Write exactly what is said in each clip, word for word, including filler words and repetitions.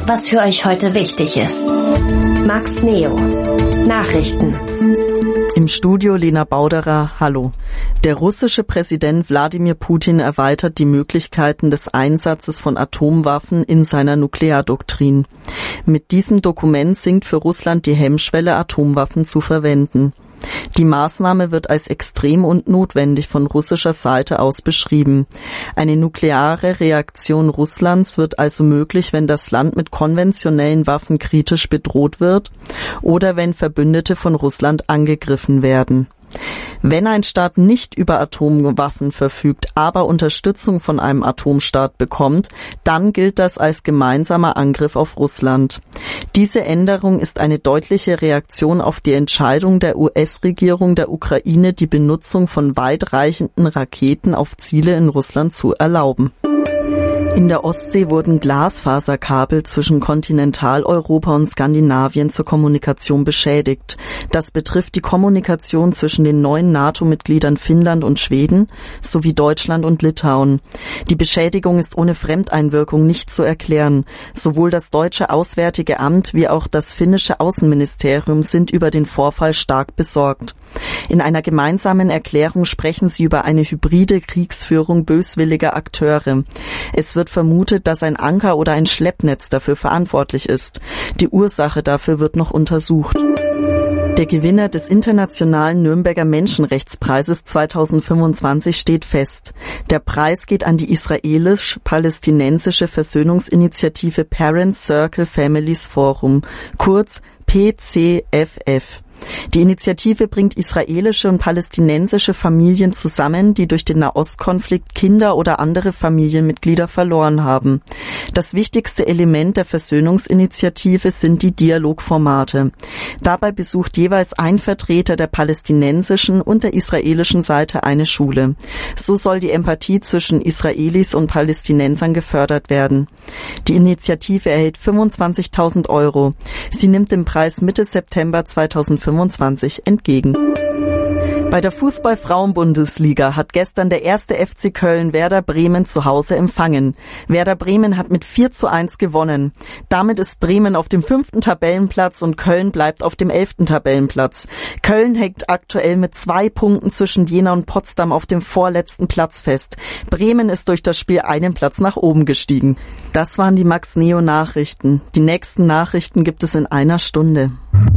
das, was für euch heute wichtig ist. Max Neo. Nachrichten. Im Studio Lena Bauderer, hallo. Der russische Präsident Wladimir Putin erweitert die Möglichkeiten des Einsatzes von Atomwaffen in seiner Nukleardoktrin. Mit diesem Dokument sinkt für Russland die Hemmschwelle, Atomwaffen zu verwenden. Die Maßnahme wird als extrem und notwendig von russischer Seite aus beschrieben. Eine nukleare Reaktion Russlands wird also möglich, wenn das Land mit konventionellen Waffen kritisch bedroht wird oder wenn Verbündete von Russland angegriffen werden. Wenn ein Staat nicht über Atomwaffen verfügt, aber Unterstützung von einem Atomstaat bekommt, dann gilt das als gemeinsamer Angriff auf Russland. Diese Änderung ist eine deutliche Reaktion auf die Entscheidung der U S-Regierung der Ukraine, die Benutzung von weitreichenden Raketen auf Ziele in Russland zu erlauben. In der Ostsee wurden Glasfaserkabel zwischen Kontinentaleuropa und Skandinavien zur Kommunikation beschädigt. Das betrifft die Kommunikation zwischen den neuen NATO-Mitgliedern Finnland und Schweden sowie Deutschland und Litauen. Die Beschädigung ist ohne Fremdeinwirkung nicht zu erklären. Sowohl das deutsche Auswärtige Amt wie auch das finnische Außenministerium sind über den Vorfall stark besorgt. In einer gemeinsamen Erklärung sprechen sie über eine hybride Kriegsführung böswilliger Akteure. Es wird vermutet, dass ein Anker oder ein Schleppnetz dafür verantwortlich ist. Die Ursache dafür wird noch untersucht. Der Gewinner des Internationalen Nürnberger Menschenrechtspreises zweitausendfünfundzwanzig steht fest. Der Preis geht an die israelisch-palästinensische Versöhnungsinitiative Parent Circle Families Forum, kurz P C F F. Die Initiative bringt israelische und palästinensische Familien zusammen, die durch den Nahostkonflikt Kinder oder andere Familienmitglieder verloren haben. Das wichtigste Element der Versöhnungsinitiative sind die Dialogformate. Dabei besucht jeweils ein Vertreter der palästinensischen und der israelischen Seite eine Schule. So soll die Empathie zwischen Israelis und Palästinensern gefördert werden. Die Initiative erhält fünfundzwanzigtausend Euro. Sie nimmt den Preis Mitte September zweitausendfünfundzwanzig entgegen. Bei der Fußball-Frauen-Bundesliga hat gestern der erste F C Köln Werder Bremen zu Hause empfangen. Werder Bremen hat mit vier zu eins gewonnen. Damit ist Bremen auf dem fünften Tabellenplatz und Köln bleibt auf dem elften Tabellenplatz. Köln hängt aktuell mit zwei Punkten zwischen Jena und Potsdam auf dem vorletzten Platz fest. Bremen ist durch das Spiel einen Platz nach oben gestiegen. Das waren die Max Neo Nachrichten. Die nächsten Nachrichten gibt es in einer Stunde.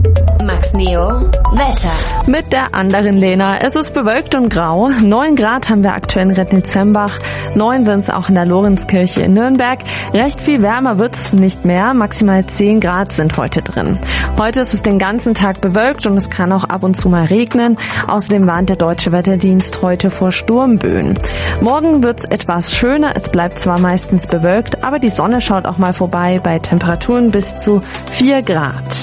Max Neo Wetter. Mit der anderen Lena. Es ist bewölkt und grau. Neun Grad haben wir aktuell in Rednitz-Sembach. Neun sind es auch in der Lorenzkirche in Nürnberg. Recht viel wärmer wird's nicht mehr. Maximal zehn Grad sind heute drin. Heute ist es den ganzen Tag bewölkt und es kann auch ab und zu mal regnen. Außerdem warnt der Deutsche Wetterdienst heute vor Sturmböen. Morgen wird's etwas schöner. Es bleibt zwar meistens bewölkt, aber die Sonne schaut auch mal vorbei bei Temperaturen bis zu vier Grad.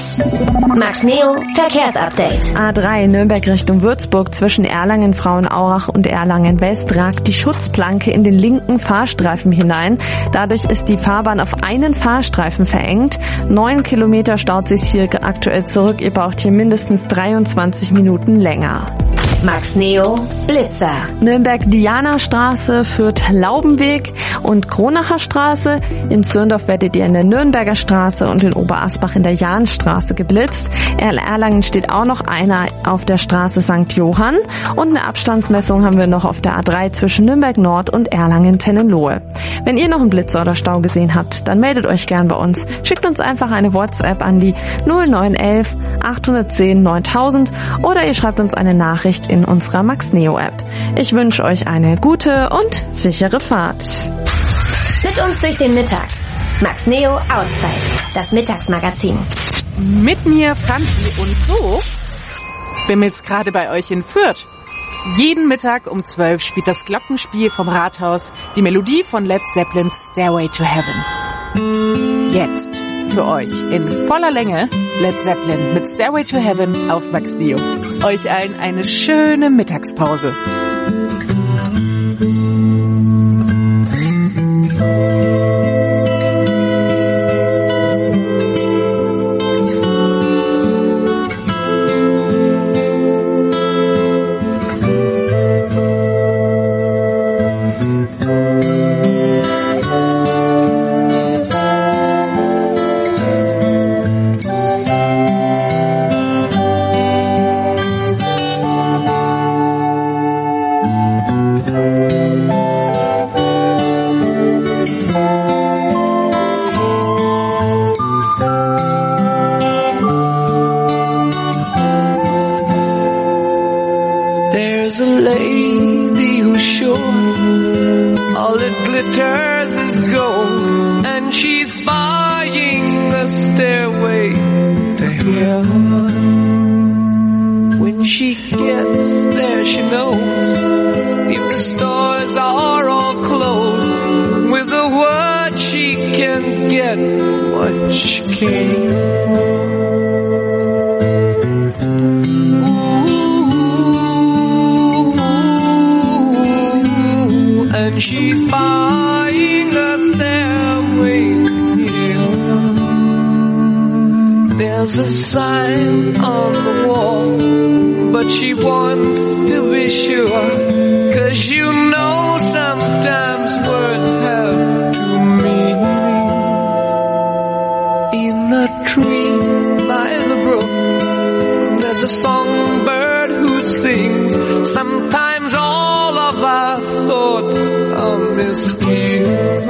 Max Neo Verkehrsupdate. A drei Nürnberg Richtung Würzburg zwischen Erlangen-Frauenaurach und Erlangen-West ragt die Schutzplanke in den linken Fahrstreifen hinein. Dadurch ist die Fahrbahn auf einen Fahrstreifen verengt. Neun Kilometer staut sich hier aktuell zurück. Ihr braucht hier mindestens dreiundzwanzig Minuten länger. Max Neo Blitzer. Nürnberg-Diana-Straße führt Laubenweg und Kronacher Straße. In Zürndorf werdet ihr in der Nürnberger Straße und in Oberasbach in der Jahnstraße geblitzt. In Erlangen steht auch noch einer auf der Straße Sankt Johann. Und eine Abstandsmessung haben wir noch auf der A drei zwischen Nürnberg Nord und Erlangen-Tennenlohe. Wenn ihr noch einen Blitzer oder Stau gesehen habt, dann meldet euch gern bei uns. Schickt uns einfach eine WhatsApp an die null neun eins eins acht eins null neuntausend oder ihr schreibt uns eine Nachricht in unserer Max Neo App. Ich wünsche euch eine gute und sichere Fahrt. Mit uns durch den Mittag. Max Neo Auszeit. Das Mittagsmagazin. Mit mir Franzi und so bimmelt's gerade bei euch in Fürth. Jeden Mittag um zwölf spielt das Glockenspiel vom Rathaus die Melodie von Led Zeppelins Stairway to Heaven. Jetzt für euch in voller Länge Led Zeppelin mit Stairway to Heaven auf Max Neo. Euch allen eine schöne Mittagspause. There's a lady who's sure all that glitters is gold, and she's buying a stairway to heaven. When she gets there, she knows if the stores are all closed, with a word she can get what she came for. And she's buying a stairway to heaven. There's a sign on the wall, but she wants to be sure, 'cause you know sometimes words have two meanings. In a tree by the brook, there's a songbird who sings. Sometimes all of our thoughts are misgiven.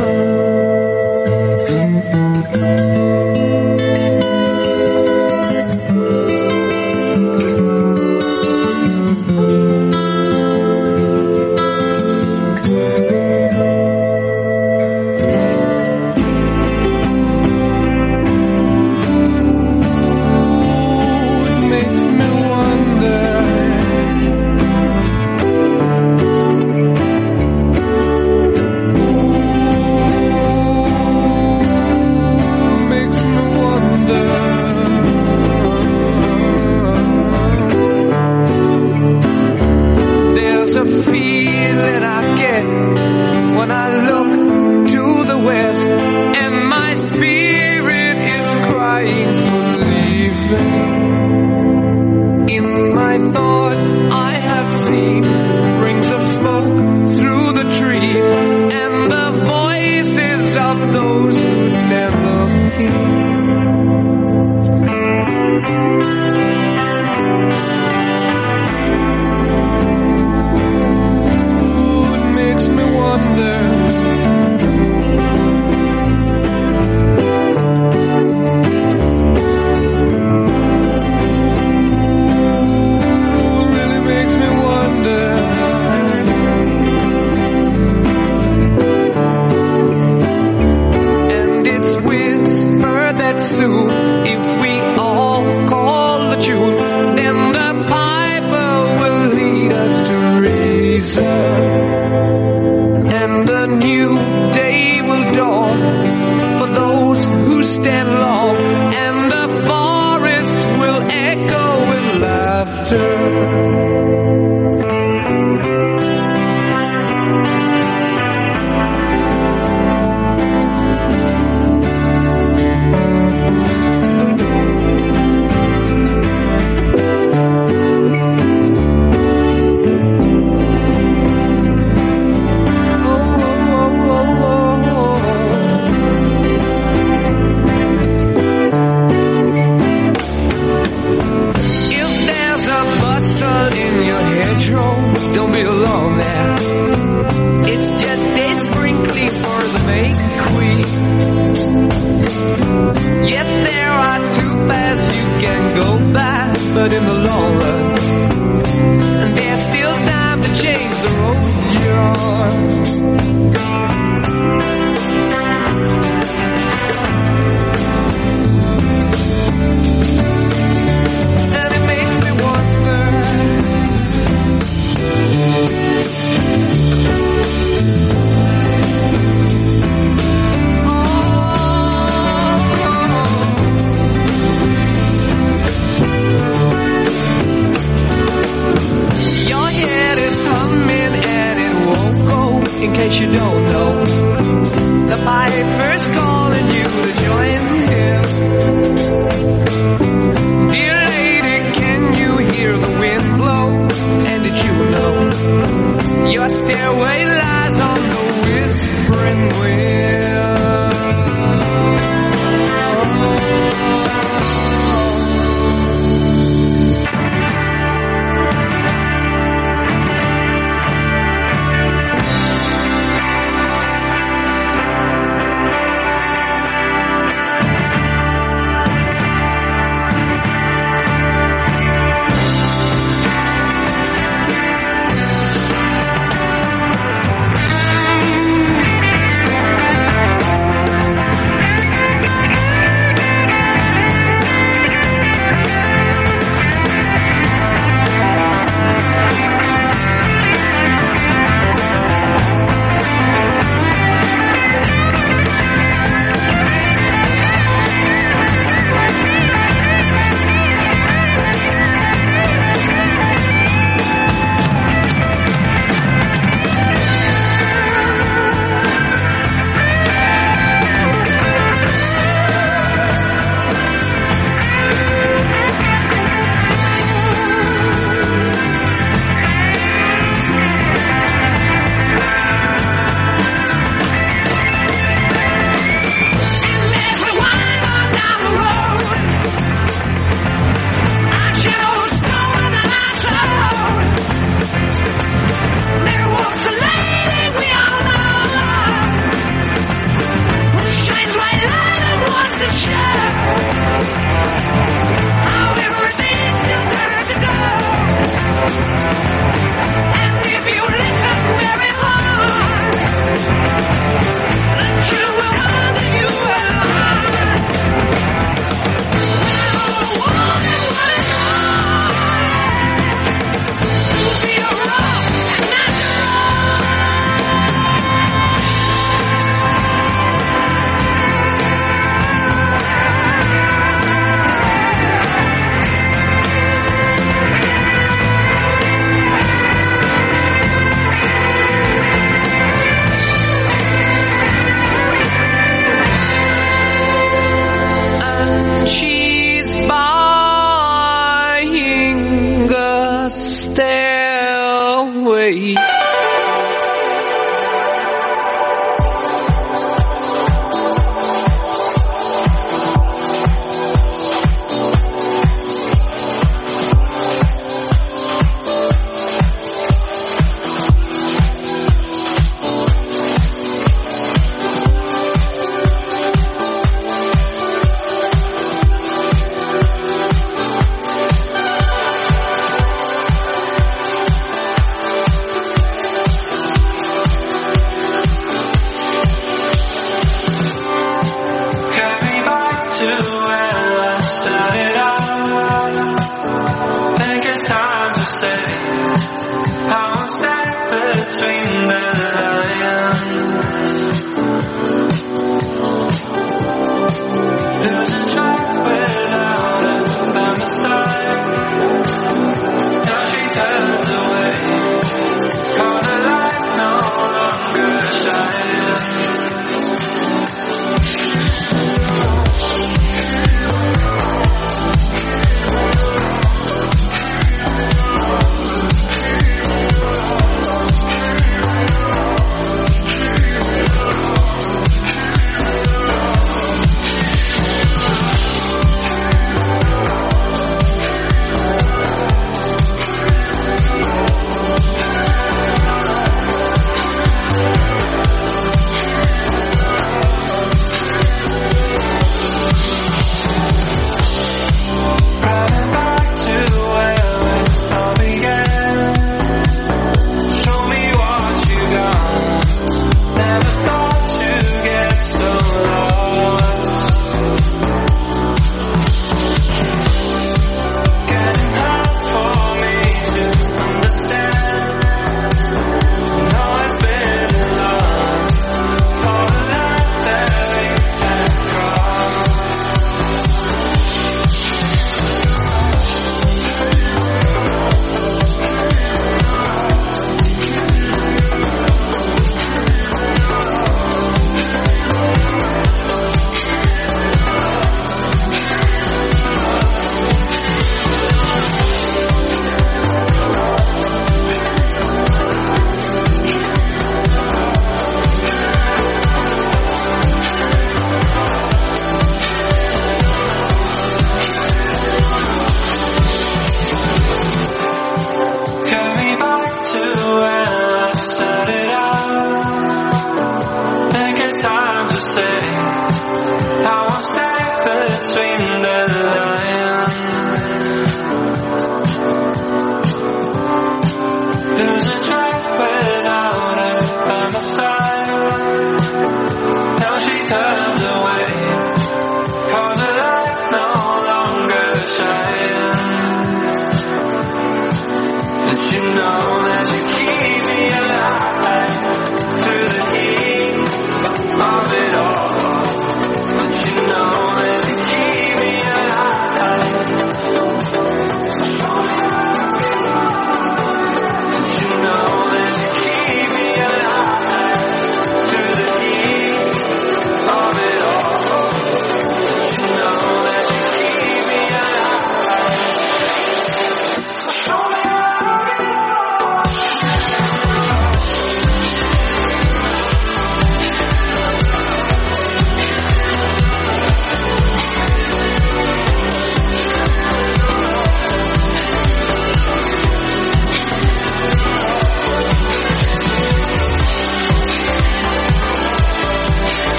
stairway.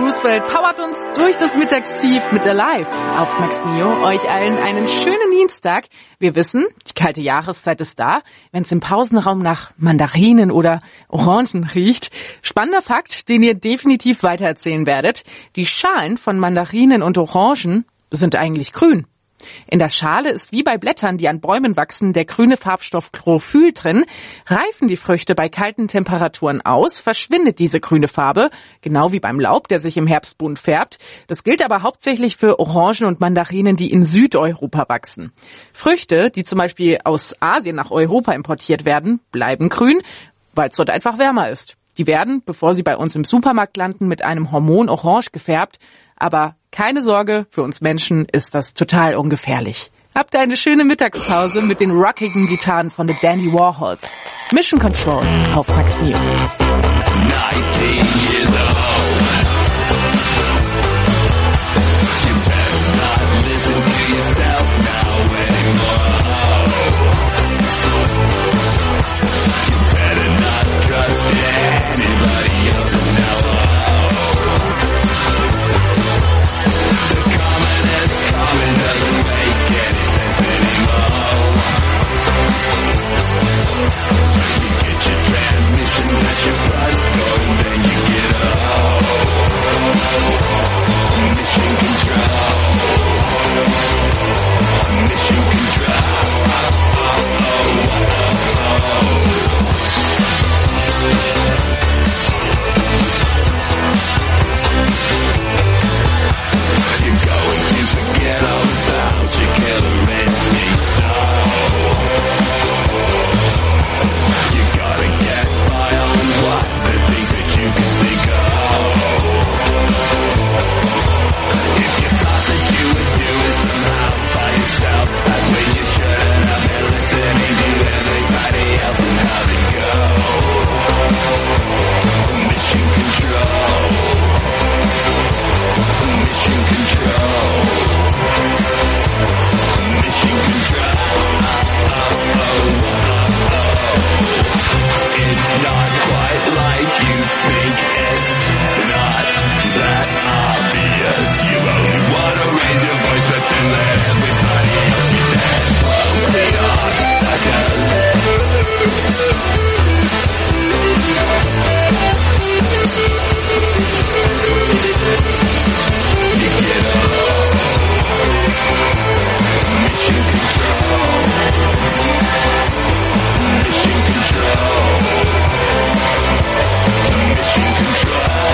Roosevelt powert uns durch das Mittagstief mit Alive auf Max Neo. Euch allen einen schönen Dienstag. Wir wissen, die kalte Jahreszeit ist da, wenn es im Pausenraum nach Mandarinen oder Orangen riecht. Spannender Fakt, den ihr definitiv weitererzählen werdet. Die Schalen von Mandarinen und Orangen sind eigentlich grün. In der Schale ist wie bei Blättern, die an Bäumen wachsen, der grüne Farbstoff Chlorophyll drin. Reifen die Früchte bei kalten Temperaturen aus, verschwindet diese grüne Farbe, genau wie beim Laub, der sich im Herbst bunt färbt. Das gilt aber hauptsächlich für Orangen und Mandarinen, die in Südeuropa wachsen. Früchte, die zum Beispiel aus Asien nach Europa importiert werden, bleiben grün, weil es dort einfach wärmer ist. Die werden, bevor sie bei uns im Supermarkt landen, mit einem Hormon orange gefärbt. Aber keine Sorge, für uns Menschen ist das total ungefährlich. Habt eine schöne Mittagspause mit den rockigen Gitarren von The Dandy Warhols. Mission Control auf Max Neo. nineteen years old. You better not listen to yourself now anymore. You better not trust anybody else now. The commonest common doesn't make any sense anymore. You get your transmissions at your front door and then you get home. Mission control. Mission control. You're going to forget all about your killer instinct, so you gotta get by on what the things that you can think of. If you thought that you would do it somehow by yourself, that's when you shouldn't have been listening to everybody else and how they go. Mission control. Mission control. Mission control. It's not quite like you think. It's not that obvious. You only want to raise your voice, but then let everybody else be dead. Oh, they are suckers. You get along. Mission control. Mission control. Mission control.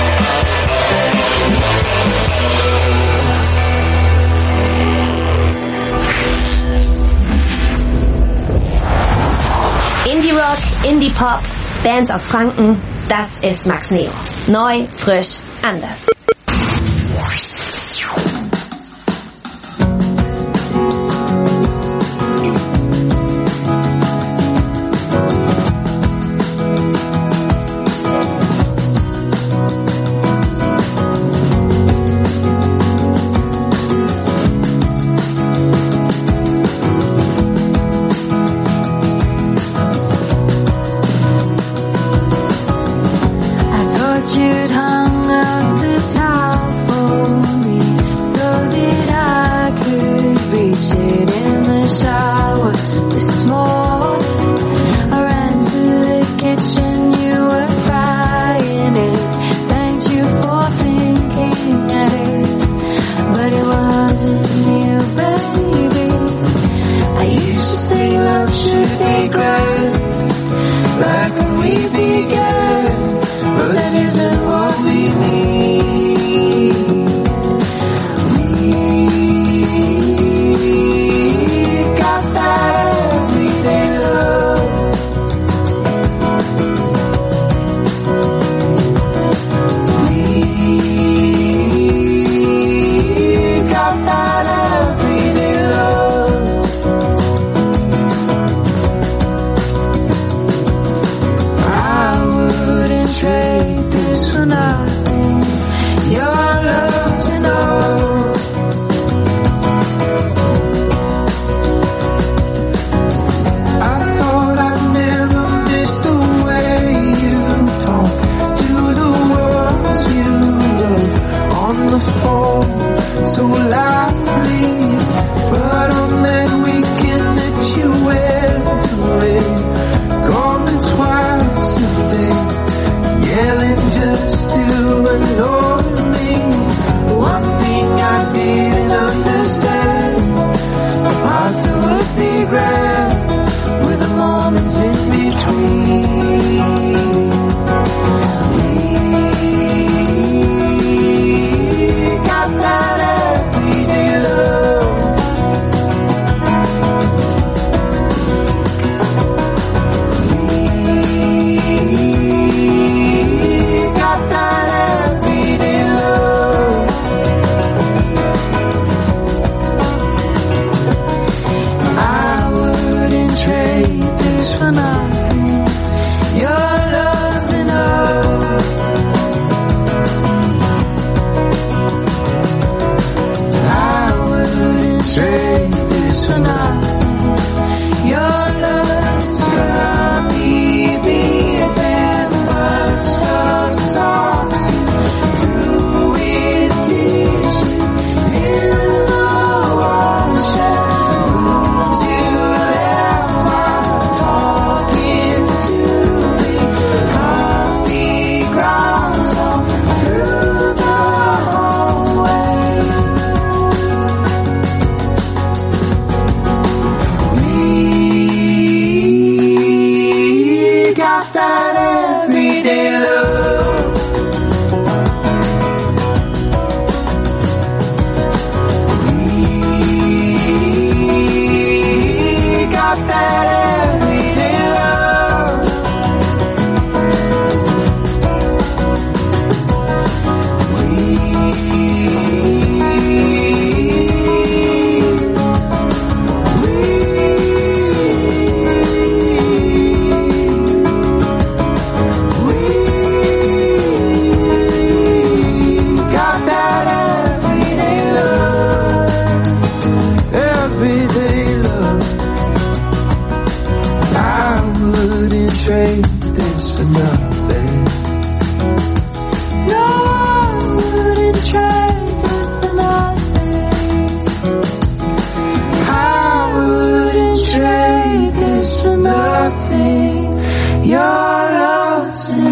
Indie Rock, Indie Pop, Bands aus Franken, das ist Max Neo. Neu, frisch, anders. You'd hung up the towel for me so that I could reach it in the shower this morning. I ran to the kitchen, you were frying it. Thanked you for thinking at it, but it wasn't you, baby. I used to think love should be great, like when we began. But that isn't what we need. We got that everyday love. We got that everyday love. I wouldn't trade this for nothing. Your love to know. I thought I'd never miss the way you talk to the ones you love.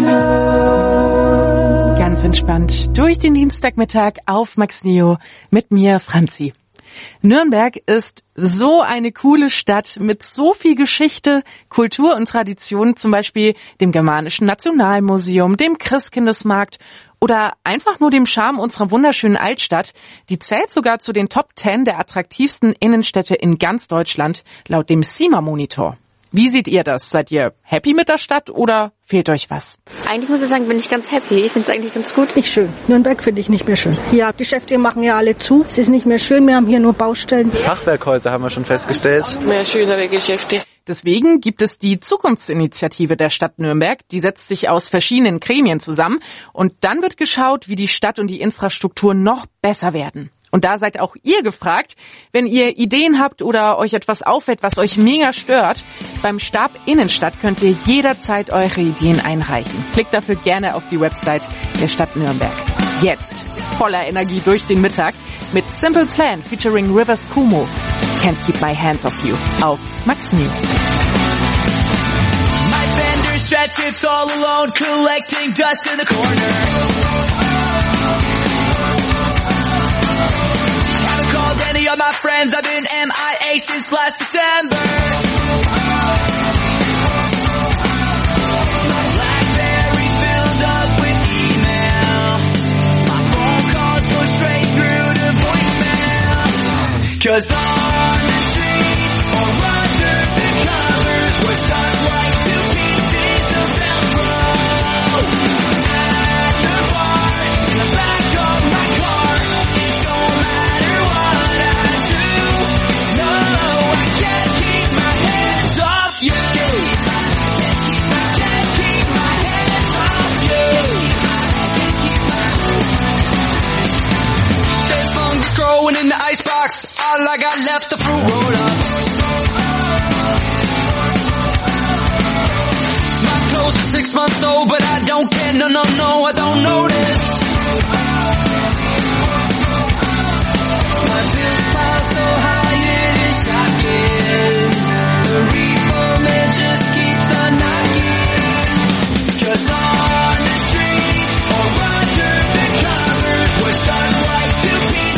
Ganz entspannt durch den Dienstagmittag auf Max Neo mit mir, Franzi. Nürnberg ist so eine coole Stadt mit so viel Geschichte, Kultur und Tradition, zum Beispiel dem Germanischen Nationalmuseum, dem Christkindesmarkt oder einfach nur dem Charme unserer wunderschönen Altstadt. Die zählt sogar zu den Top zehn der attraktivsten Innenstädte in ganz Deutschland, laut dem C I M A-Monitor. Wie seht ihr das? Seid ihr happy mit der Stadt oder fehlt euch was? Eigentlich muss ich sagen, bin ich ganz happy. Ich finde es eigentlich ganz gut. Nicht schön. Nürnberg finde ich nicht mehr schön. Ja, Geschäfte machen ja alle zu. Es ist nicht mehr schön. Wir haben hier nur Baustellen. Fachwerkhäuser haben wir schon festgestellt. Mehr schönere Geschäfte. Deswegen gibt es die Zukunftsinitiative der Stadt Nürnberg. Die setzt sich aus verschiedenen Gremien zusammen. Und dann wird geschaut, wie die Stadt und die Infrastruktur noch besser werden. Und da seid auch ihr gefragt, wenn ihr Ideen habt oder euch etwas auffällt, was euch mega stört. Beim Stab Innenstadt könnt ihr jederzeit eure Ideen einreichen. Klickt dafür gerne auf die Website der Stadt Nürnberg. Jetzt voller Energie durch den Mittag mit Simple Plan featuring Rivers Cuomo. Can't Keep My Hands Off You auf Max Neo. My fender stretch, it's all alone, collecting dust in the corner. Any of my friends, I've been M I A since last December. My BlackBerry's filled up with email. My phone calls go straight through to voicemail. 'Cause on the street or under the covers, we're stuck like two pieces of Velcro. At the bar, in the back of my car, it don't matter what. Growing in the icebox, all I got left the fruit roll-ups. My clothes are six months old, but I don't care, no, no, no, I don't notice. My bills pile so high it is shocking. The repo man just keeps on knocking. 'Cause on the street or under the covers, we're stuck like two pieces.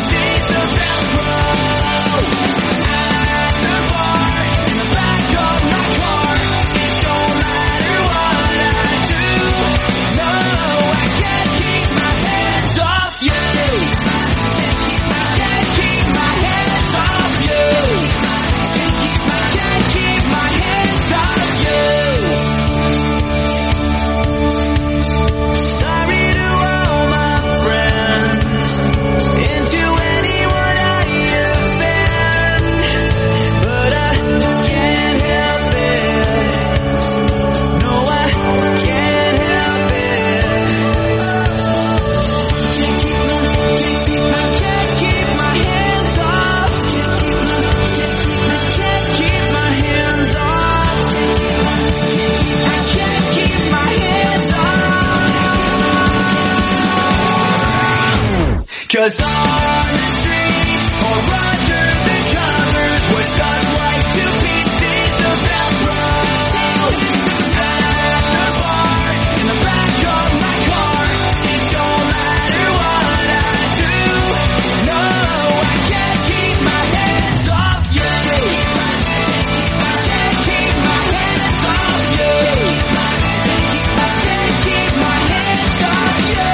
Cause on the street or under the covers, we're stuck like two pieces of Velcro. At the bar, in the back of my car, it don't matter what I do. No, I can't keep my hands off you. I can't keep my hands off you. I can't keep my hands off you.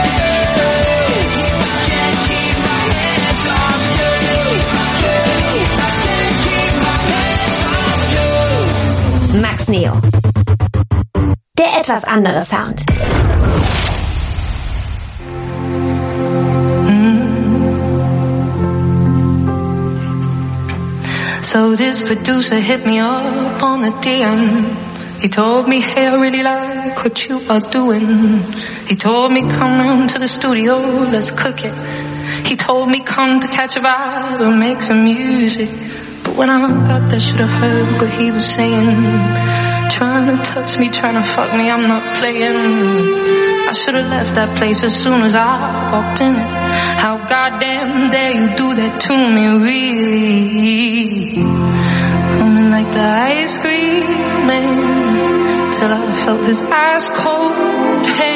Max Neo. Der etwas andere Sound. So this producer hit me up on the D M. He told me, hey, I really like what you are doing. He told me, come round to the studio, let's cook it. He told me, come to catch a vibe and make some music. But when I got there, should've heard what he was saying. Trying to touch me, trying to fuck me, I'm not playing. I should've left that place as soon as I walked in it. How goddamn dare you do that to me, really? Coming like the ice cream man, till I felt his ice cold hand.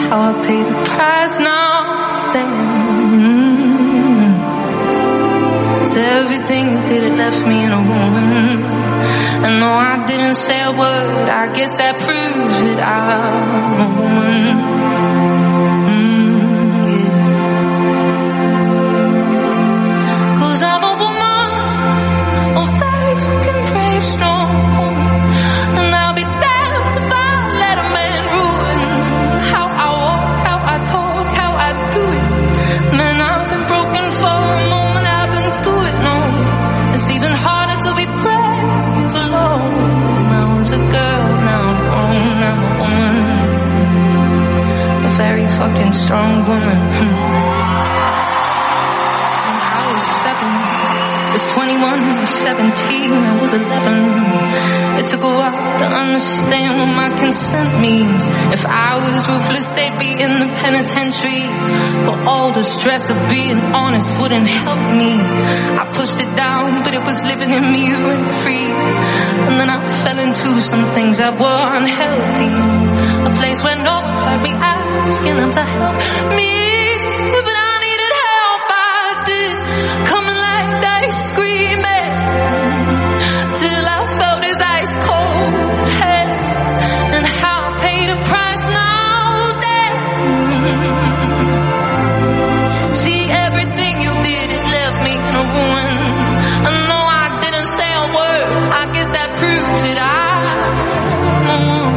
how I pay the price now. Damn. Mm-hmm. So everything you did, it left me in a ruin. And no, I didn't say a word. I guess that proves that I'm a woman. Mm, yes. 'Cause I'm a woman, a very fucking brave, strong woman. And I'll be damned if I let a man ruin how I walk, how I talk, how I do it. Man, I've been broken for a moment, I've been through it, no. It's even harder to be brave alone. I was a girl, now I'm grown, I'm a woman. A very fucking strong woman. When I was seven, I was twenty-one, I was seventeen, I was eleven. It took a while to understand what my consent means. If I was ruthless, they'd be in the penitentiary. But all the stress of being honest wouldn't help me. I pushed it down, but it was living in me rent free. And then I fell into some things that were unhealthy. A place where no one heard me asking them to help me. But I needed help, I did. Coming like that, screaming. Till I felt his ice cold hands. And how I paid a price now. Damn. See, everything you did, it left me in a ruin. I know I didn't say a word. I guess that proves that I'm a woman.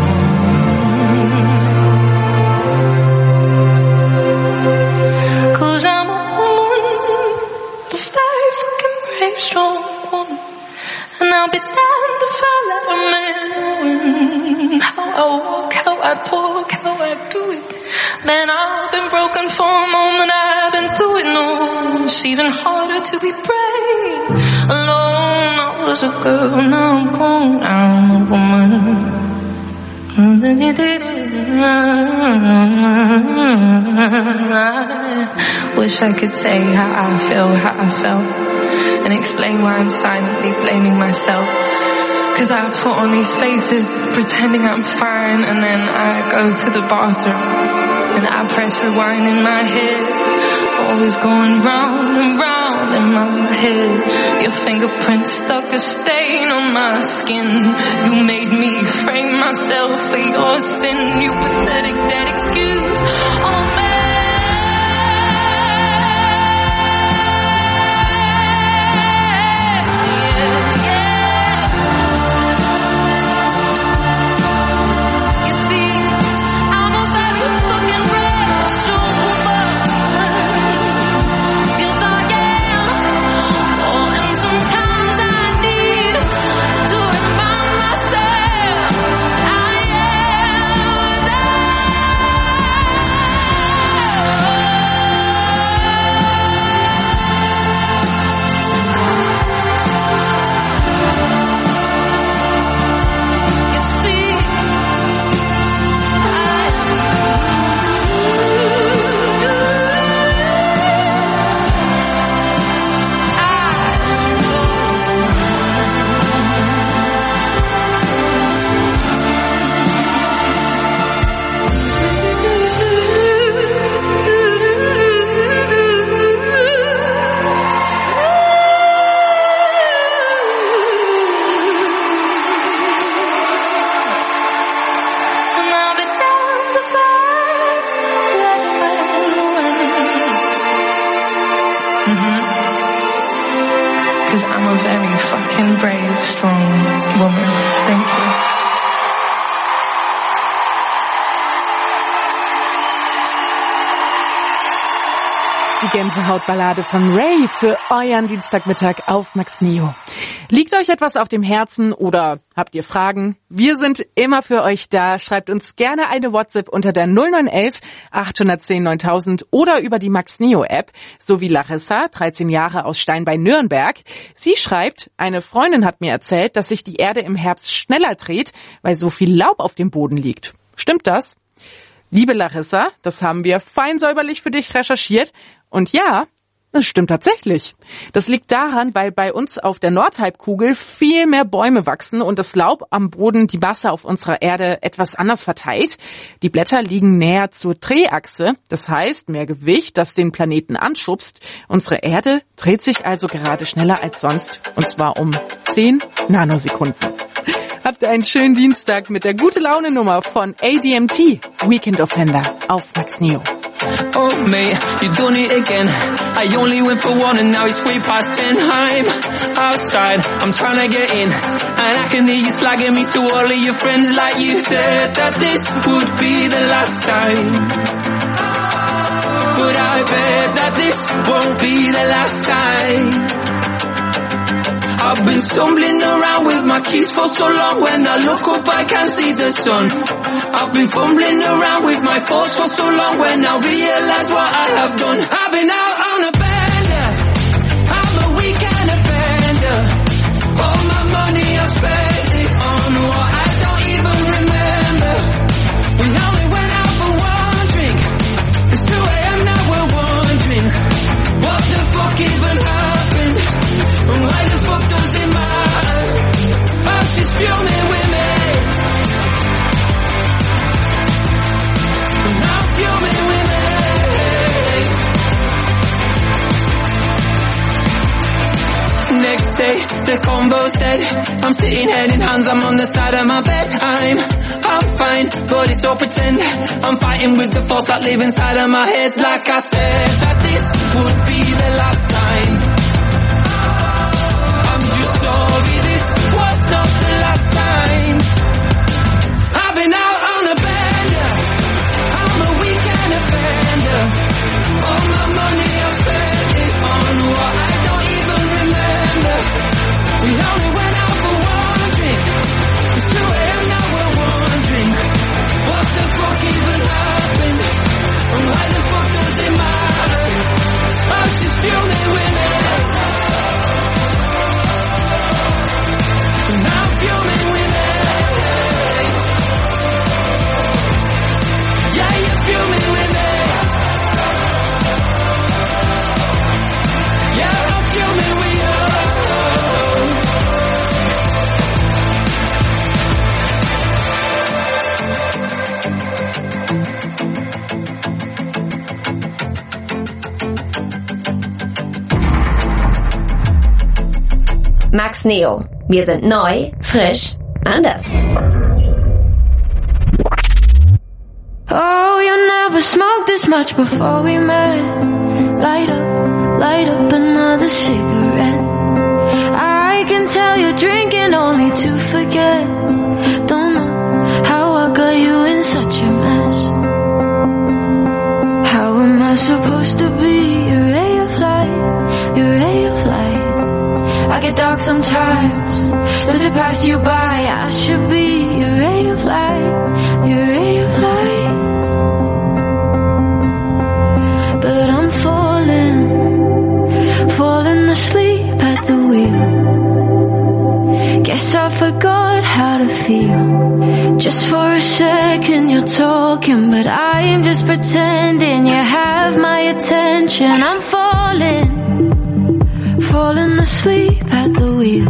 'Cause I'm a woman, a very fucking brave, strong woman. And I'll be damned if I let a man ruin how I walk, how I talk, how I do it. Man, I've been broken for a moment, I've been through it, no. It's even harder to be brave alone. I was a girl, now I'm grown, I'm a woman. Wish I could say how I feel, how I felt, and explain why I'm silently blaming myself. 'Cause I put on these faces pretending I'm fine, and then I go to the bathroom and I press rewind in my head. Always going round and round in my head. Your fingerprints stuck a stain on my skin. You made me frame myself for your sin. You pathetic dead excuse. Oh man. Gänsehautballade von Ray für euren Dienstagmittag auf Max Neo. Liegt euch etwas auf dem Herzen oder habt ihr Fragen? Wir sind immer für euch da. Schreibt uns gerne eine WhatsApp unter der null neun eins acht eins null neuntausend oder über die Max Neo App, sowie Larissa, dreizehn Jahre aus Stein bei Nürnberg. Sie schreibt, eine Freundin hat mir erzählt, dass sich die Erde im Herbst schneller dreht, weil so viel Laub auf dem Boden liegt. Stimmt das? Liebe Larissa, das haben wir fein säuberlich für dich recherchiert. Und ja, Das stimmt tatsächlich. Das liegt daran, weil bei uns auf der Nordhalbkugel viel mehr Bäume wachsen und das Laub am Boden die Masse auf unserer Erde etwas anders verteilt. Die Blätter liegen näher zur Drehachse, das heißt mehr Gewicht, das den Planeten anschubst. Unsere Erde dreht sich also gerade schneller als sonst, und zwar um zehn Nanosekunden. Habt einen schönen Dienstag mit der Gute-Laune-Nummer von A D M T, Weekend Offender, auf Max Neo. Oh mate, you done it again. I only went for one and now it's way past ten. I'm outside, I'm trying to get in, and I can hear you slagging me to all of your friends, like you said that this would be the last time. But I bet that this won't be the last time. I've been stumbling around with my keys for so long. When I look up I can't see the sun. I've been fumbling around with my thoughts for so long. When I realize what I have done, I've been out on a bender, I'm a weekend offender. All my money I've spent it on what I don't even remember. We only went out for one drink, it's two a.m. now we're wondering what the fuck even happened, and why the fuck does it matter? Oh, she's fuming with me, and I'm fuming with me. Next day, the combo's dead. I'm sitting head in hands, I'm on the side of my bed. I'm, I'm fine, but it's all pretend. I'm fighting with the force that live inside of my head. Like I said, that this would be the last time. Sorry, this was not the last time. I've been out on a bender, I'm a weekend offender. All my money I've spent it on what I don't even remember. We only went out for one drink, it's two a.m. now we're wondering what the fuck even happened, and why the fuck does it matter? Oh, she's fuming with me, and I'm fuming with me. Yeah, you're fuming with me. Yeah, I'm fuming with you. Max Neo. Wir sind neu, frisch, anders. Oh, you never smoked this much before we met. Light up, light up another cigarette. I can tell you're drinking only to forget. Don't know how I got you in such a mess. How am I supposed to be your ray of light, your ray of light? I get dark sometimes, does it pass you by? I should be your ray of light, your ray of light. But I'm falling, falling asleep at the wheel. Guess I forgot how to feel. Just for a second you're talking, but I am just pretending you have my attention. I'm falling, falling asleep at the wheel.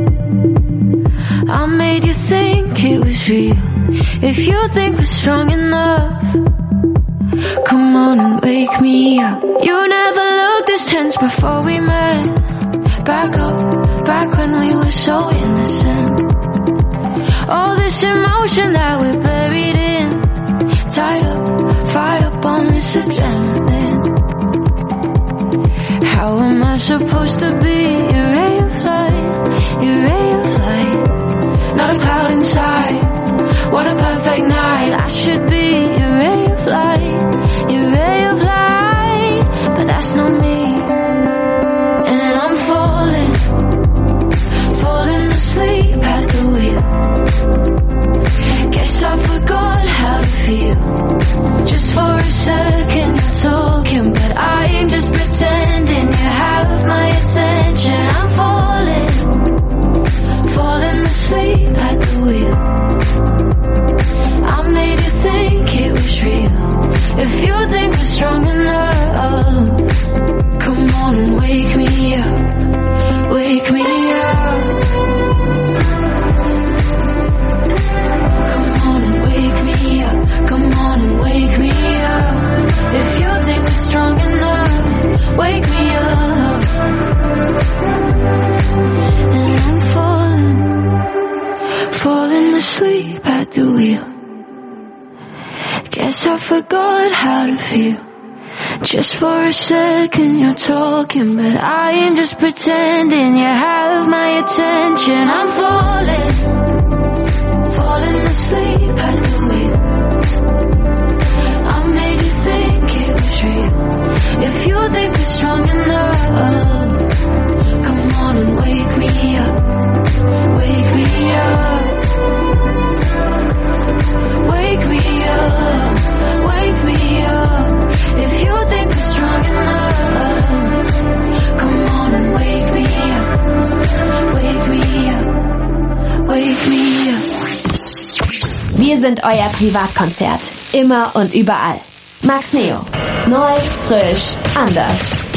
I made you think it was real. If you think we're strong enough, come on and wake me up. You never looked this tense before we met. Back up, back when we were so innocent. All this emotion that we're buried in, tied up, fired up on this adrenaline. How am I supposed to be your ray of light, your ray of light? Not a cloud inside, what a perfect night. I should be your ray of light, your ray of light, but that's not me. And I'm falling, falling asleep at the wheel. Guess I forgot how to feel. Just for a second you're talking, but I ain't just pretending you have my attention. I'm falling, falling asleep at the wheel. I made you think Guess I forgot how to feel. Just for a second you're talking, but I ain't just pretending. You have my attention. I'm falling, falling asleep at the wheel. I made you think it was real. If you think we're strong enough, come on and wake me up, wake me up, wake me up, wake me up. If you think we're strong enough, come on and wake me up, wake me up, wake me up. Wir sind euer Privatkonzert. Immer und überall. Max Neo. Neu, frisch, anders.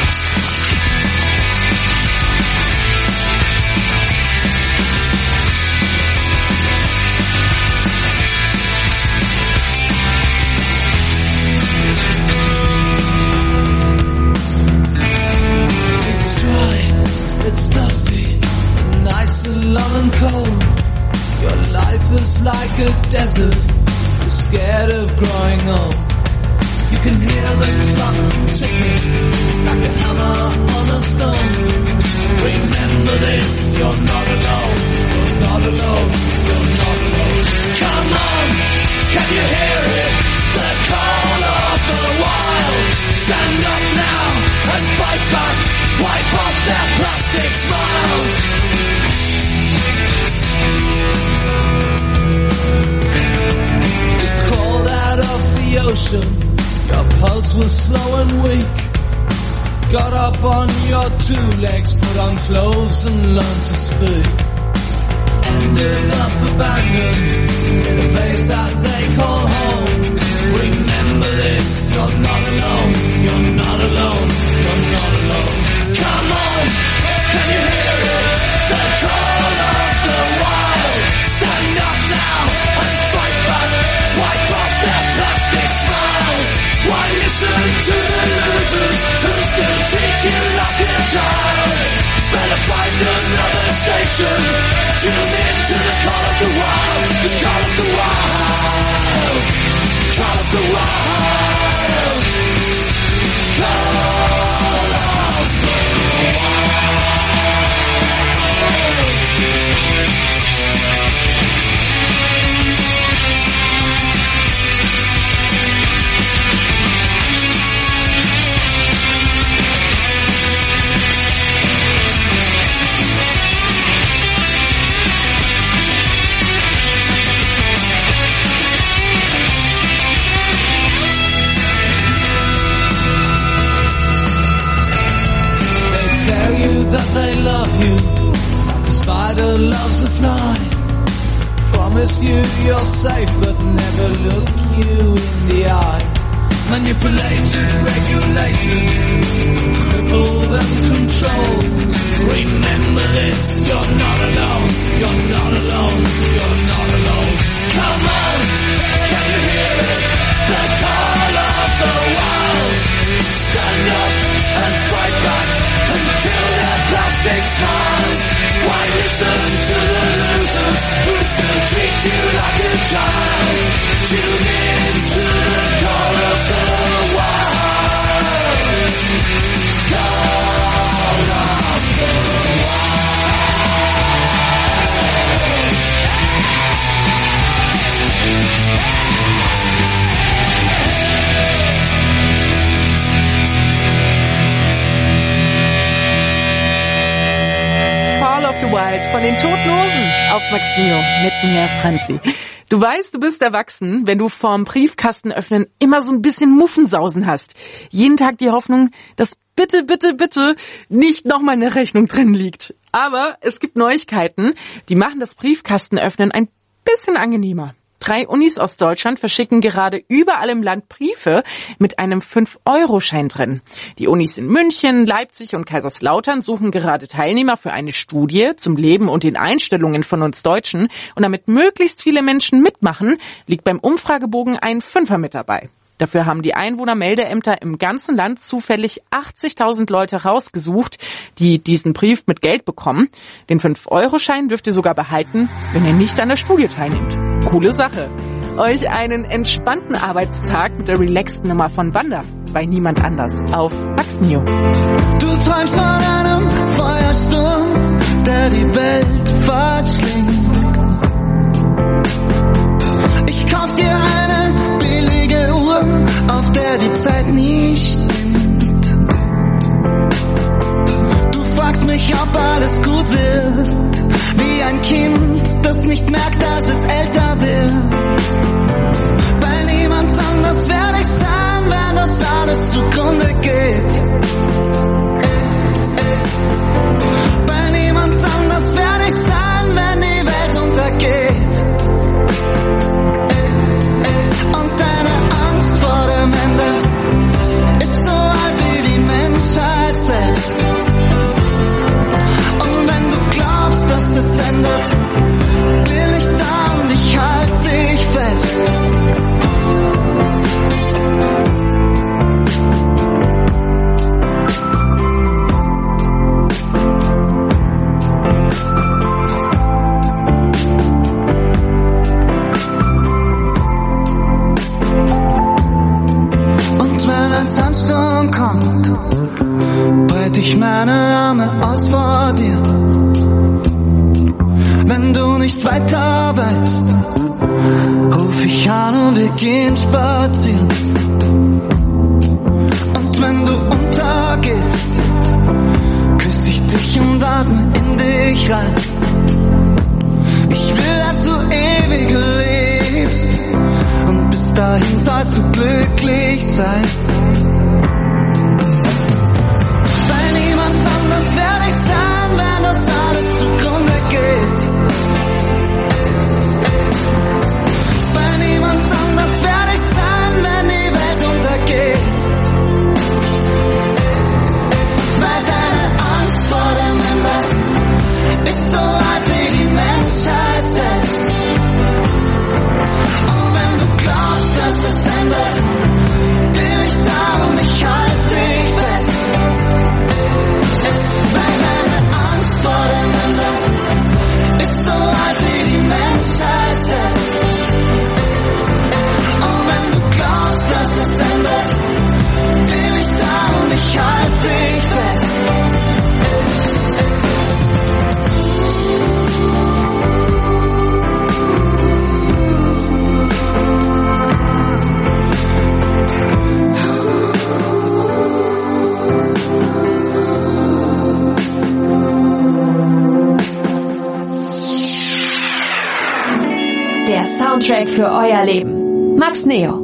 It's dusty, the nights are long and cold. Your life is like a desert, you're scared of growing old. You can hear the clock ticking like a hammer on a stone. Remember this, you're not alone, you're not alone, you're not alone. Come on, can you hear it? The call of the wild. Stand up now and fight back. Wipe off their plastic smiles. You crawled out of the ocean. Your pulse was slow and weak. Got up on your two legs, put on clothes and learned to speak. Ended up abandoned in a place that they call home. Remember this, you're not alone. You're not alone. You're not alone. Come on, can you hear it? The call of the wild. Stand up now and fight back. Wipe off their plastic smiles. Why listen to the losers who still treat you like a child? Better find another station. Tune in to the call of the wild. The call of the wild. Call of the wild. Call of the wild. That they love you like a spider loves the fly. Promise you you're safe but never look you in the eye. Manipulated, regulated, crippled and controlled. Remember this, you're not alone. You're not alone. You're not alone. Come on, can you hear it? The call of the wild. Stand up and fight back and kill their plastic smiles. Why listen to the losers who still treat you like a child? Tune in to the call of the wild. Call of the Call of the Wild von den Toten Hosen auf Max Neo mit mir, Franzi. Du weißt, du bist erwachsen, wenn du vorm Briefkasten öffnen immer so ein bisschen Muffensausen hast. Jeden Tag die Hoffnung, dass bitte, bitte, bitte nicht nochmal eine Rechnung drin liegt. Aber es gibt Neuigkeiten, die machen das Briefkastenöffnen ein bisschen angenehmer. Drei Unis aus Deutschland verschicken gerade überall im Land Briefe mit einem fünf Euro Schein drin. Die Unis in München, Leipzig und Kaiserslautern suchen gerade Teilnehmer für eine Studie zum Leben und den Einstellungen von uns Deutschen. Und damit möglichst viele Menschen mitmachen, liegt beim Umfragebogen ein Fünfer mit dabei. Dafür haben die Einwohnermeldeämter im ganzen Land zufällig achtzigtausend Leute rausgesucht, die diesen Brief mit Geld bekommen. Den fünf Euro Schein dürft ihr sogar behalten, wenn ihr nicht an der Studie teilnehmt. Coole Sache. euch einen entspannten Arbeitstag mit der relaxten Nummer von Wanda bei niemand anders auf Max Neo. Du träumst von einem Feuersturm, der die Welt verschlingt. Ich kauf dir eine billige Uhr, auf der die Zeit nie stimmt. Du fragst mich, ob alles gut wird, wie ein Kind, das nicht merkt, dass es älter wird. Bei niemand anders werde ich sein, wenn das alles zugrunde geht. Bei niemand anders werde ich sein, wenn die Welt untergeht. Und deine Angst vor dem Ende ist so alt wie die Menschheit selbst. Und wenn du glaubst, dass es ändert, bin ich da und ich halte dich fest. Sandsturm kommt, breit ich meine Arme aus vor dir. Wenn du nicht weiter weißt, ruf ich an und wir gehen spazieren. Und wenn du untergehst, küss ich dich und atme in dich rein. Ich will, dass du ewig lebst und bis dahin sollst du glücklich sein. Das werde ich sein, wenn das alles zugrunde geht. Bei niemand anders werde ich sein, wenn die Welt untergeht. Weil deine Angst vor dem Ende ist so alt wie die Menschheit selbst. Und wenn du glaubst, dass es ändert, bin ich da und ich halte dich fest. Weil deine Angst vor dem Ende ist so alt wie die Menschheit selbst. Und wenn du glaubst, dass es ändert, bin ich da und ich halte dich fest. Der Soundtrack für euer Leben. Max Neo.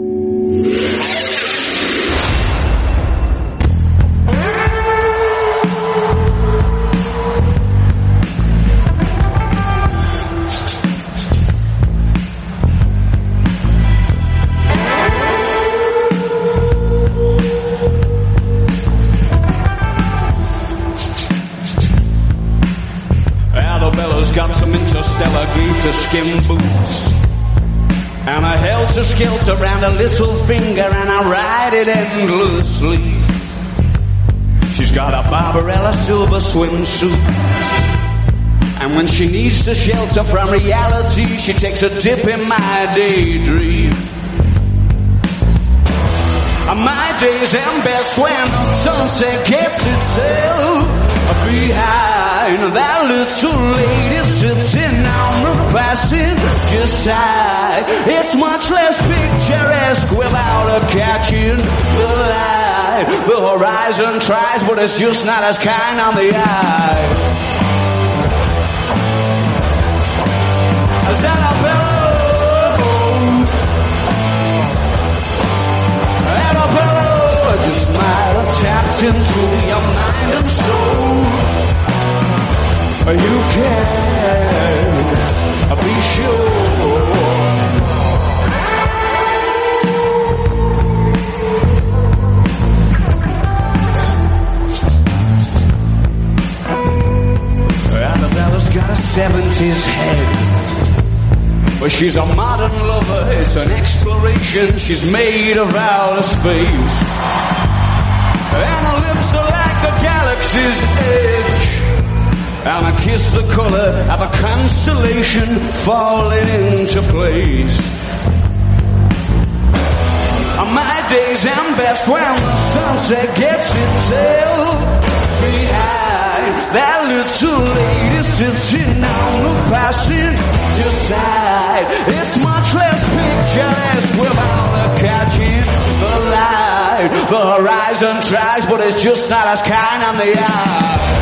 Arabella's got some interstellar gator skin boots and a helter-skelter around her little finger, and I ride it endlessly. She's got a Barbarella silver swimsuit, and when she needs to shelter from reality, she takes a dip in my daydream. My days end best when the sunset gets itself behind that little lady sitting on the passenger side. It's much less picturesque without her catching the light. The horizon tries, but it's just not as kind on the eye. Annabella, Annabella, just might have tapped into your mind and soul. You can be sure. Annabella's got a seventies head, but she's a modern lover. It's an exploration. She's made of outer space, and her lips are like the galaxy's edge, and I kiss the color of a constellation falling into place. My days end best when the sunset gets itself behind. That little lady sitting on the passenger side. It's much less picturesque without the catching the light. The horizon tries, but it's just not as kind on the eye.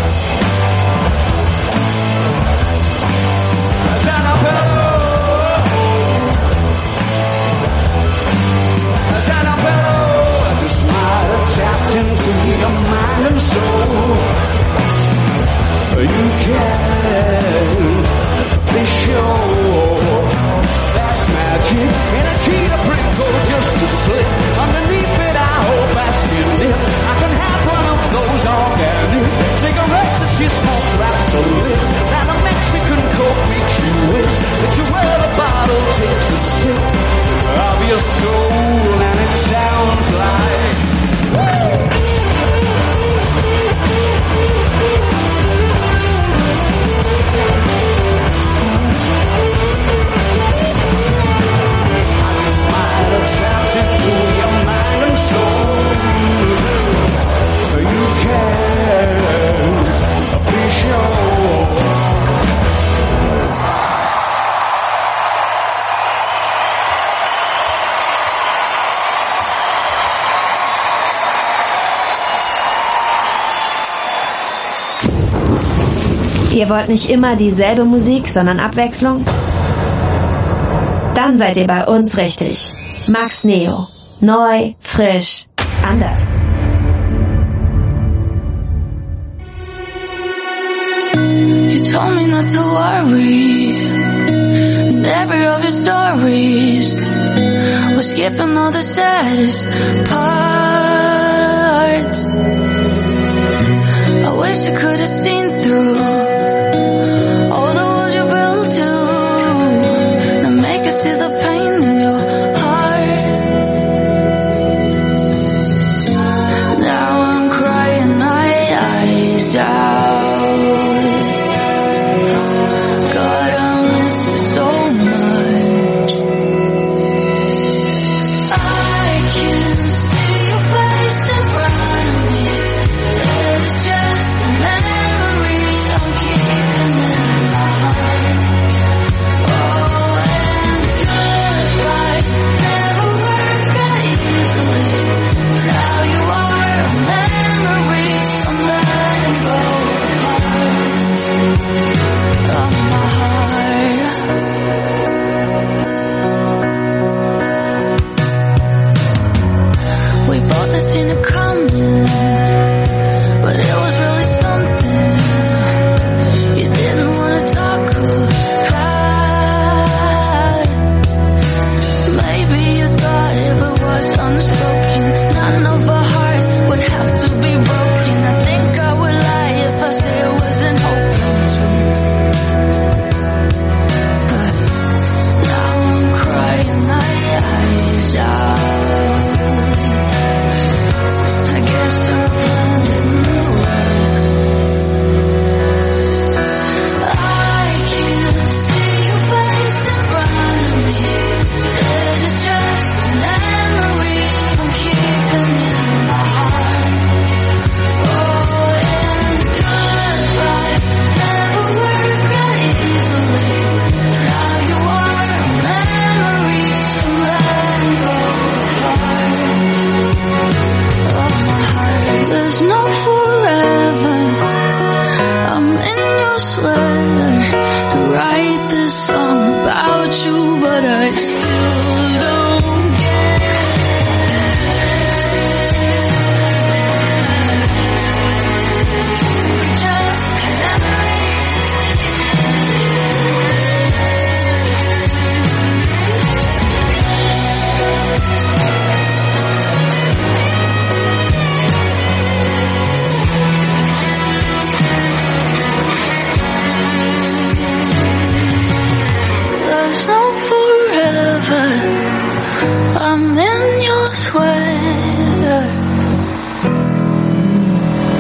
Tapped into your mind and soul. You can be sure that's magic in a cheetah print coat just to slip underneath it. I hope asking if I can have one of those organic cigarettes that she smokes right so lit. Now the Mexican coke makes you wish that you were the bottle takes a sip of your soul, and it sounds like Ihr wollt nicht immer dieselbe Musik, sondern Abwechslung? Dann seid ihr bei uns richtig. Max Neo. Neu, frisch, anders. You told me not to worry, and every of your stories was skipping all the saddest parts. I wish I could have seen through all the walls you built to now make us see the pain in your heart. Now I'm crying my eyes out. God, I miss you so much. I can see your face in front of me. It is just a memory. I'm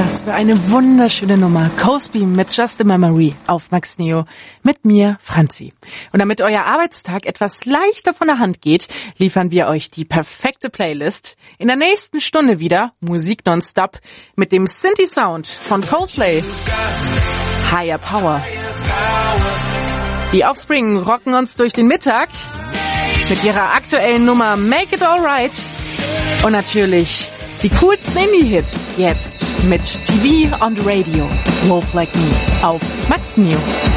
Was für eine wunderschöne Nummer. Coastbeam mit Just a Memory auf Max Neo. Mit mir, Franzi. Und damit euer Arbeitstag etwas leichter von der Hand geht, liefern wir euch die perfekte Playlist. In der nächsten Stunde wieder Musik nonstop mit dem Synthi-Sound von Coldplay. Higher Power. Die Offspring rocken uns durch den Mittag mit ihrer aktuellen Nummer Make It Alright. Und natürlich die coolsten Indie-Hits jetzt mit T V on the Radio. Wolf Like Me auf Max Neo.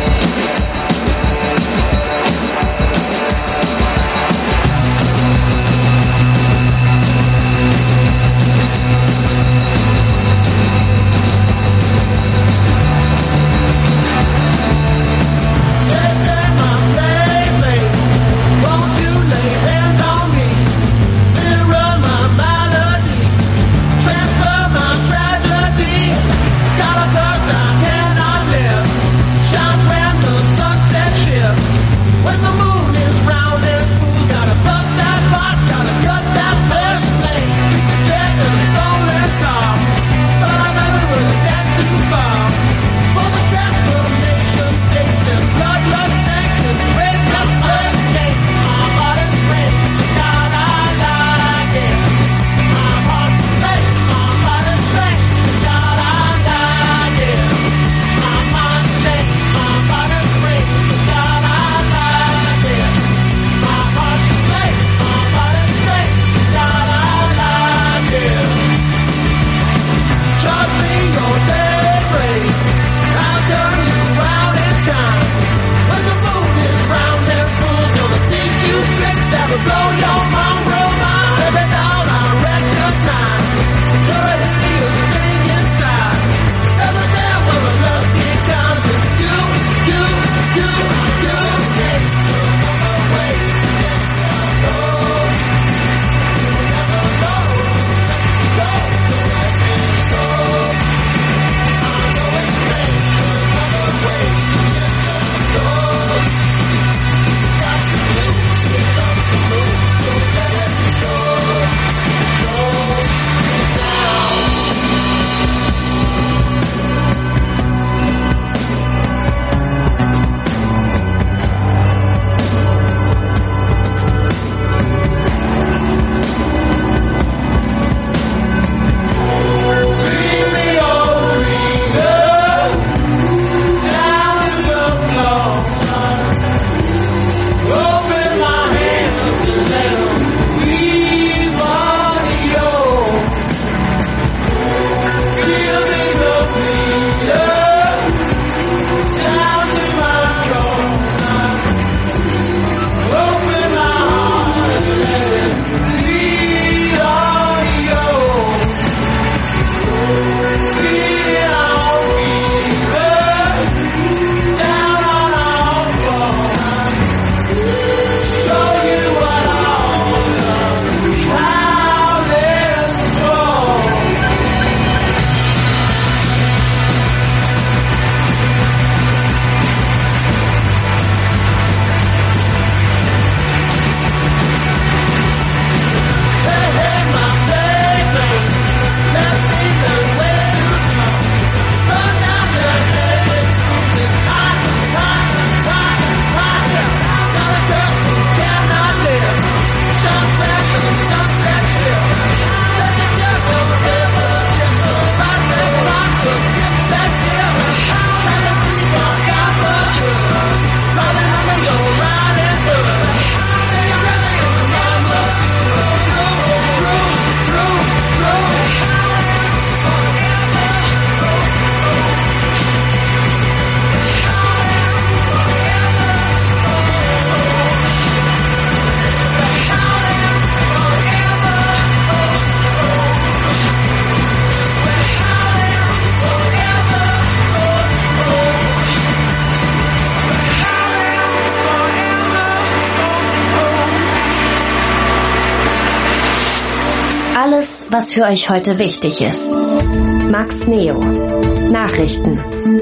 Alles, was für euch heute wichtig ist. Max Neo. Nachrichten.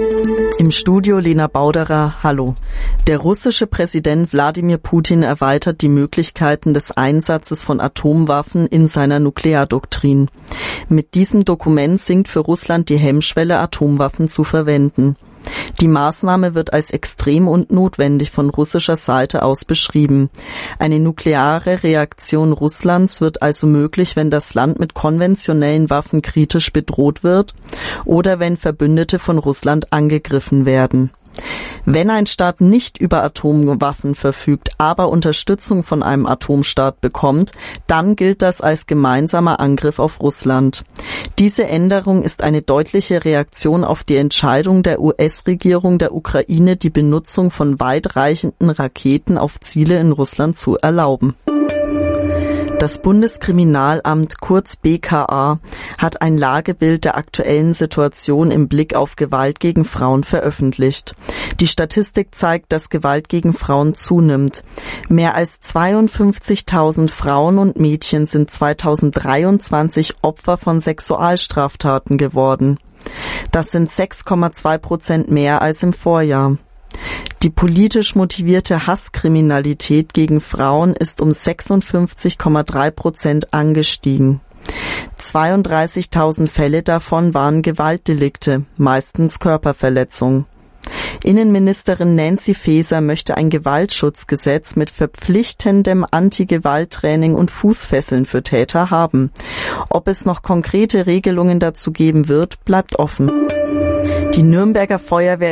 Im Studio Lena Bauderer, hallo. Der russische Präsident Wladimir Putin erweitert die Möglichkeiten des Einsatzes von Atomwaffen in seiner Nukleardoktrin. Mit diesem Dokument sinkt für Russland die Hemmschwelle, Atomwaffen zu verwenden. Die Maßnahme wird als extrem und notwendig von russischer Seite aus beschrieben. Eine nukleare Reaktion Russlands wird also möglich, wenn das Land mit konventionellen Waffen kritisch bedroht wird oder wenn Verbündete von Russland angegriffen werden. Wenn ein Staat nicht über Atomwaffen verfügt, aber Unterstützung von einem Atomstaat bekommt, dann gilt das als gemeinsamer Angriff auf Russland. Diese Änderung ist eine deutliche Reaktion auf die Entscheidung der U S-Regierung der Ukraine, die Benutzung von weitreichenden Raketen auf Ziele in Russland zu erlauben. Das Bundeskriminalamt, kurz B K A, hat ein Lagebild der aktuellen Situation im Blick auf Gewalt gegen Frauen veröffentlicht. Die Statistik zeigt, dass Gewalt gegen Frauen zunimmt. Mehr als zweiundfünfzigtausend Frauen und Mädchen sind zweitausenddreiundzwanzig Opfer von Sexualstraftaten geworden. Das sind sechs Komma zwei Prozent mehr als im Vorjahr. Die politisch motivierte Hasskriminalität gegen Frauen ist um sechsundfünfzig Komma drei Prozent angestiegen. zweiunddreißigtausend Fälle davon waren Gewaltdelikte, meistens Körperverletzung. Innenministerin Nancy Faeser möchte ein Gewaltschutzgesetz mit verpflichtendem Anti-Gewalt-Training und Fußfesseln für Täter haben. Ob es noch konkrete Regelungen dazu geben wird, bleibt offen. Die Nürnberger Feuerwehr